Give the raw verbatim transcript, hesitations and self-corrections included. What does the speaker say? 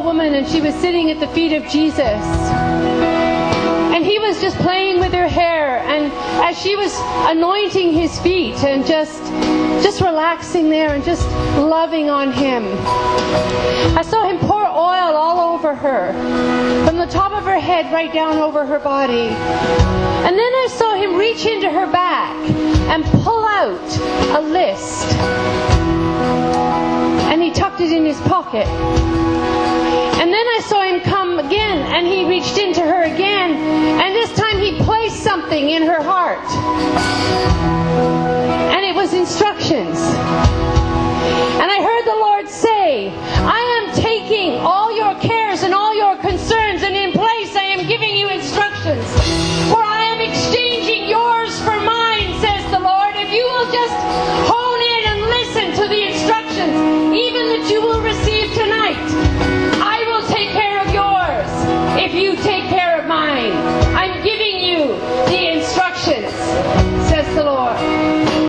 woman, and she was sitting at the feet of Jesus. And he was just playing with her hair, and as she was anointing his feet and just just relaxing there and just loving on him, I saw him pour oil all over her, from the top of her head right down over her body. And then I saw him reach into her back and pull out a list, and he tucked it in his pocket. And then I saw him come again, and he reached into her again, and this time he placed something in her heart. And it was instructions. And I heard the Lord say, I